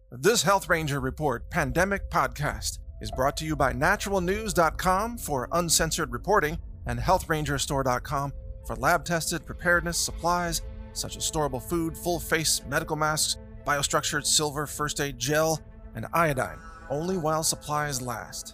This Health Ranger Report Pandemic Podcast is brought to you by naturalnews.com for uncensored reporting and healthrangerstore.com for lab-tested preparedness supplies such as storable food, full-face medical masks, biostructured silver first aid gel, and iodine, only while supplies last.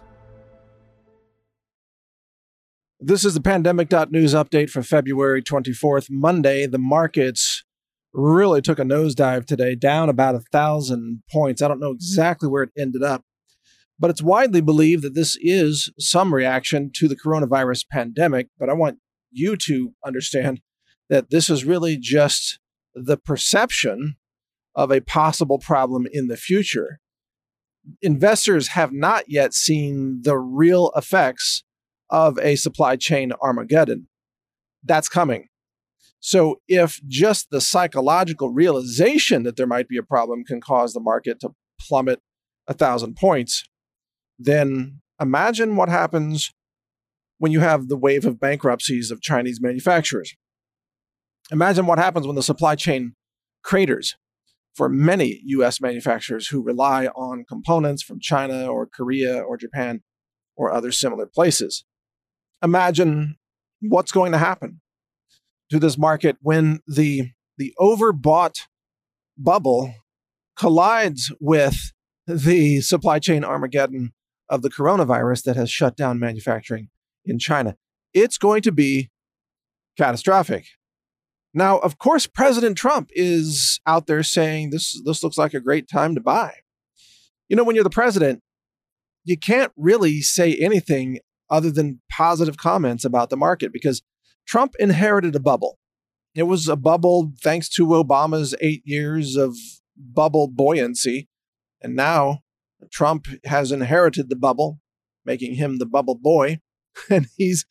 This is the Pandemic.News update for February 24th, Monday. The markets really took a nosedive today, down about 1,000 points. I don't know exactly where it ended up, but it's widely believed that this is some reaction to the coronavirus pandemic. But I want you to understand that this is really just the perception of a possible problem in the future. Investors have not yet seen the real effects of a supply chain Armageddon. That's coming. So if just the psychological realization that there might be a problem can cause the market to plummet 1,000 points, then imagine what happens when you have the wave of bankruptcies of Chinese manufacturers. Imagine what happens when the supply chain craters for many U.S. manufacturers who rely on components from China or Korea or Japan or other similar places. Imagine what's going to happen to this market when the overbought bubble collides with the supply chain Armageddon of the coronavirus that has shut down manufacturing in China. It's going to be catastrophic. Now, of course, President Trump is out there saying this looks like a great time to buy. You know, when you're the president, you can't really say anything other than positive comments about the market because Trump inherited a bubble. It was a bubble thanks to Obama's 8 years of bubble buoyancy. And now Trump has inherited the bubble, making him the bubble boy. And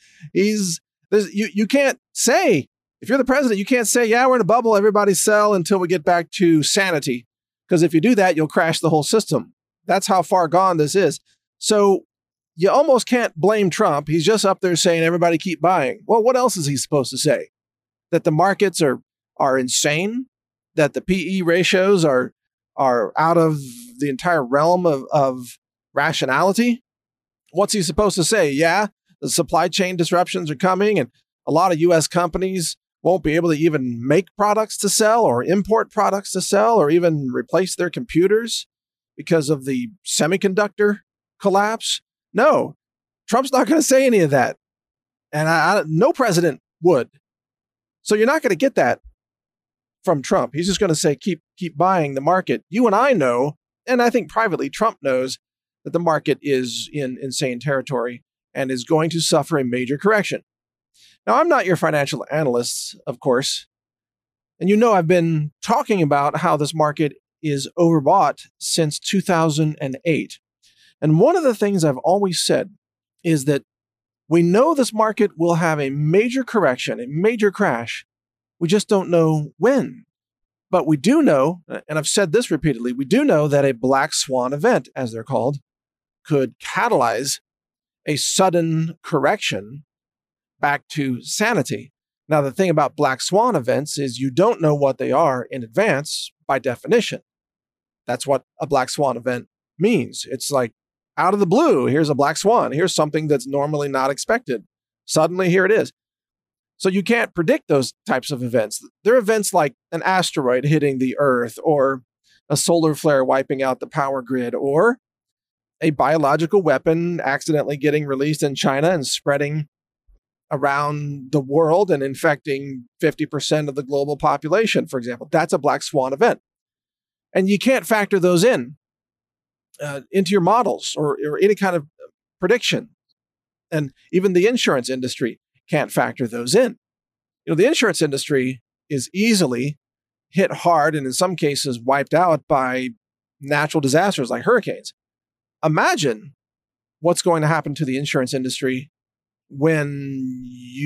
you can't say, if you're the president, you can't say, yeah, we're in a bubble, everybody sell until we get back to sanity. Because if you do that, you'll crash the whole system. That's how far gone this is. So you almost can't blame Trump. He's just up there saying, everybody keep buying. Well, what else is he supposed to say? That the markets are insane? That the PE ratios are out of the entire realm of rationality? What's he supposed to say? Yeah, the supply chain disruptions are coming and a lot of U.S. companies won't be able to even make products to sell or import products to sell or even replace their computers because of the semiconductor collapse. No, Trump's not going to say any of that. And no president would. So you're not going to get that from Trump. He's just going to say, keep buying the market. You and I know, and I think privately Trump knows, that the market is in insane territory and is going to suffer a major correction. Now, I'm not your financial analyst, of course. And you know I've been talking about how this market is overbought since 2008. And one of the things I've always said is that we know this market will have a major correction, a major crash. We just don't know when. But we do know, and I've said this repeatedly, we do know that a black swan event, as they're called, could catalyze a sudden correction back to sanity. Now, the thing about black swan events is you don't know what they are in advance by definition. That's what a black swan event means. It's like, out of the blue, here's a black swan. Here's something that's normally not expected. Suddenly, here it is. So you can't predict those types of events. They're events like an asteroid hitting the Earth or a solar flare wiping out the power grid or a biological weapon accidentally getting released in China and spreading around the world and infecting 50% of the global population, for example. That's a black swan event. And you can't factor those into your models or any kind of prediction. And even the insurance industry can't factor those in. You know, the insurance industry is easily hit hard and in some cases wiped out by natural disasters like hurricanes. Imagine what's going to happen to the insurance industry when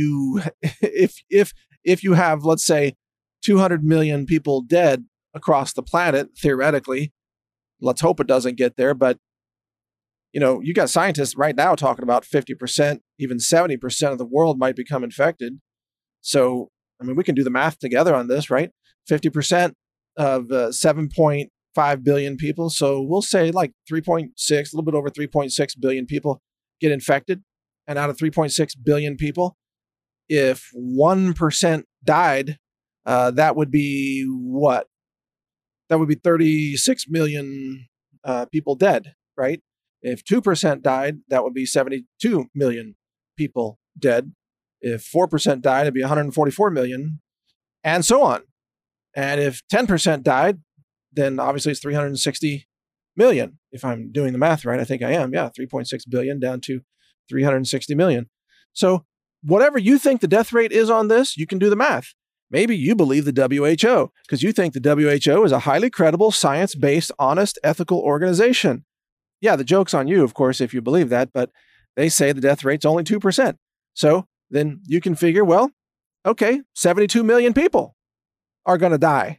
if you have, let's say, 200 million people dead across the planet, theoretically. Let's hope it doesn't get there. But, you know, you got scientists right now talking about 50%, even 70% of the world might become infected. So, I mean, we can do the math together on this, right? 50% of 7.5 5 billion people. So we'll say like 3.6, a little bit over 3.6 billion people get infected. And out of 3.6 billion people, if 1% died, that would be what? That would be 36 million people dead, right? If 2% died, that would be 72 million people dead. If 4% died, it'd be 144 million, and so on. And if 10% died, then obviously it's 360 million. If I'm doing the math right, I think I am. Yeah, 3.6 billion down to 360 million. So whatever you think the death rate is on this, you can do the math. Maybe you believe the WHO because you think the WHO is a highly credible, science-based, honest, ethical organization. Yeah, the joke's on you, of course, if you believe that, but they say the death rate's only 2%. So then you can figure, well, okay, 72 million people are going to die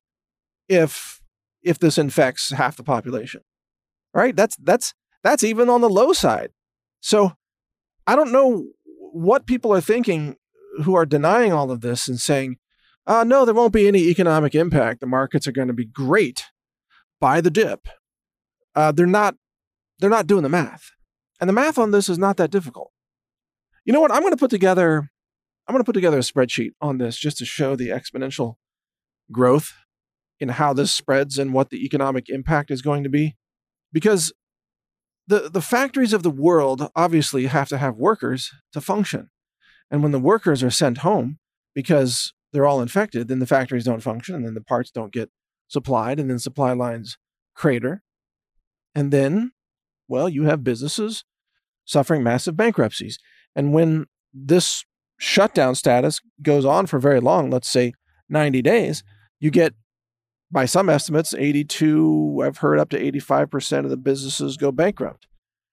if this infects half the population. All right? That's even on the low side. So I don't know what people are thinking who are denying all of this and saying, no, there won't be any economic impact. The markets are going to be great. Buy the dip. They're not doing the math. And the math on this is not that difficult. You know what? I'm going to put together a spreadsheet on this just to show the exponential growth in how this spreads and what the economic impact is going to be. Because the factories of the world obviously have to have workers to function. And when the workers are sent home because they're all infected, then the factories don't function, and then the parts don't get supplied, and then supply lines crater. And then, well, you have businesses suffering massive bankruptcies. And when this shutdown status goes on for very long, let's say 90 days, you get, by some estimates, 82, I've heard up to 85% of the businesses go bankrupt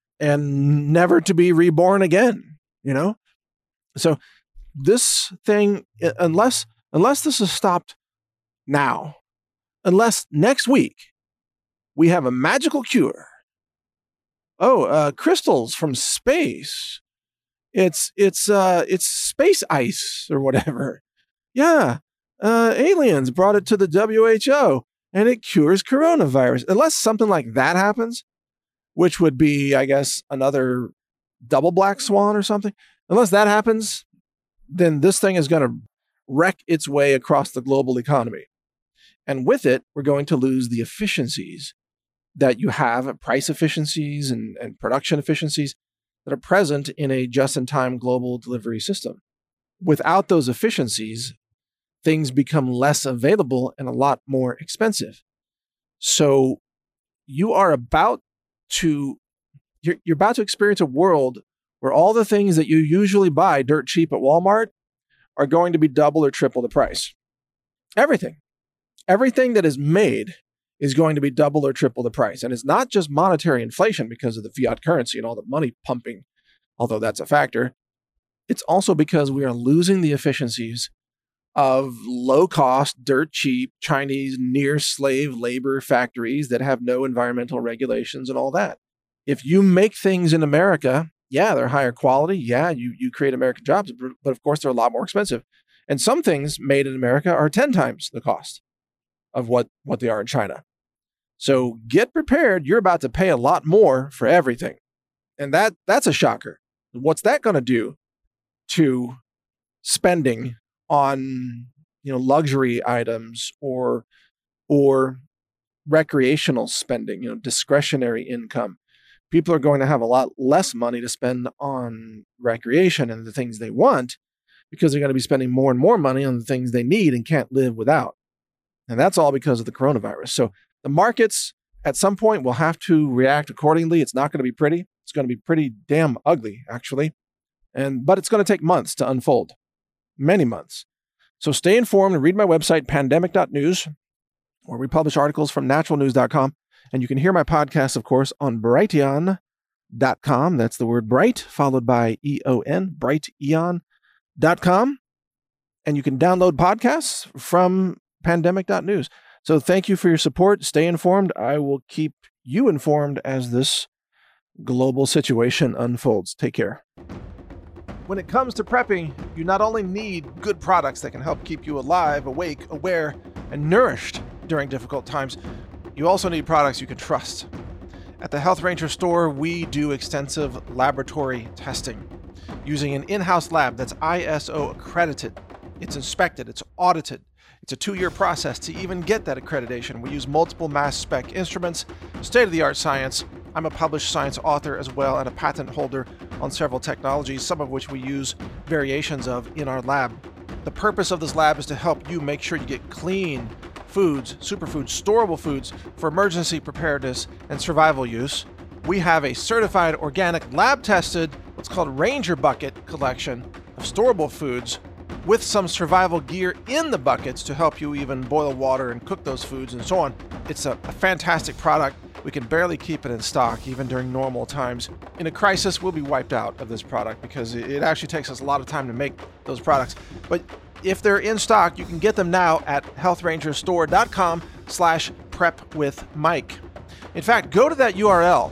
and never to be reborn again, you know? So this thing, unless this is stopped now, unless next week we have a magical cure. Crystals from space. It's space ice or whatever. Yeah. Aliens brought it to the WHO and it cures coronavirus. Unless something like that happens, which would be, I guess, another double black swan or something. Unless that happens, then this thing is going to wreck its way across the global economy. And with it, we're going to lose the efficiencies that you have, price efficiencies and production efficiencies that are present in a just-in-time global delivery system. Without those efficiencies, things become less available and a lot more expensive. So you're about to experience a world where all the things that you usually buy dirt cheap at Walmart are going to be double or triple the price. Everything that is made is going to be double or triple the price. And it's not just monetary inflation because of the fiat currency and all the money pumping, although that's a factor. It's also because we are losing the efficiencies of low-cost, dirt-cheap, Chinese near-slave labor factories that have no environmental regulations and all that. If you make things in America, yeah, they're higher quality. Yeah, you create American jobs, but of course they're a lot more expensive. And some things made in America are 10 times the cost of what they are in China. So get prepared. You're about to pay a lot more for everything. And that's a shocker. What's that going to do to spending on, luxury items or recreational spending, discretionary income? People are going to have a lot less money to spend on recreation and the things they want because they're going to be spending more and more money on the things they need and can't live without. And that's all because of the coronavirus. So the markets at some point will have to react accordingly. It's not going to be pretty. It's going to be pretty damn ugly, actually. But it's going to take months to unfold. Many months. So stay informed and read my website, pandemic.news, where we publish articles from naturalnews.com. And you can hear my podcast, of course, on brighteon.com. That's the word bright, followed by EON, brighteon.com. And you can download podcasts from pandemic.news. So thank you for your support. Stay informed. I will keep you informed as this global situation unfolds. Take care. When it comes to prepping, you not only need good products that can help keep you alive, awake, aware, and nourished during difficult times, You also need products you can trust. At the Health Ranger store, we do extensive laboratory testing using an in-house lab that's ISO accredited. It's inspected, it's audited. It's a 2-year process to even get that accreditation. We use multiple mass spec instruments, state-of-the-art science. I'm a published science author as well and a patent holder on several technologies, some of which we use variations of in our lab. The purpose of this lab is to help you make sure you get clean foods, superfoods, storable foods for emergency preparedness and survival use. We have a certified organic lab-tested, what's called Ranger Bucket collection of storable foods with some survival gear in the buckets to help you even boil water and cook those foods and so on. It's a fantastic product. We can barely keep it in stock even during normal times. In a crisis, we'll be wiped out of this product because it actually takes us a lot of time to make those products. But if they're in stock, you can get them now at healthrangerstore.com/prepwithmike. In fact, go to that URL,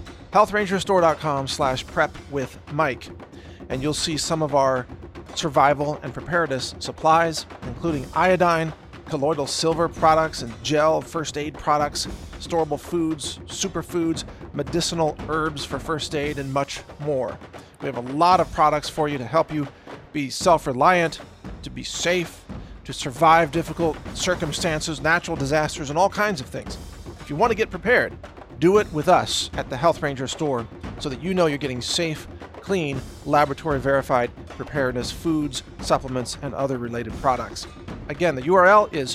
healthrangerstore.com/prepwithmike, and you'll see some of our survival and preparedness supplies, including iodine, colloidal silver products and gel first aid products, storable foods, superfoods, medicinal herbs for first aid, and much more. We have a lot of products for you to help you be self-reliant, to be safe, to survive difficult circumstances, natural disasters, and all kinds of things. If you want to get prepared, do it with us at the Health Ranger store so that you know you're getting safe, clean, laboratory-verified preparedness foods, supplements, and other related products. Again, the URL is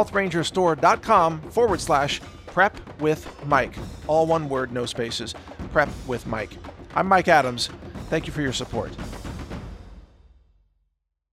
healthrangerstore.com/prepwithmike. All one word, no spaces. Prep with Mike. I'm Mike Adams. Thank you for your support.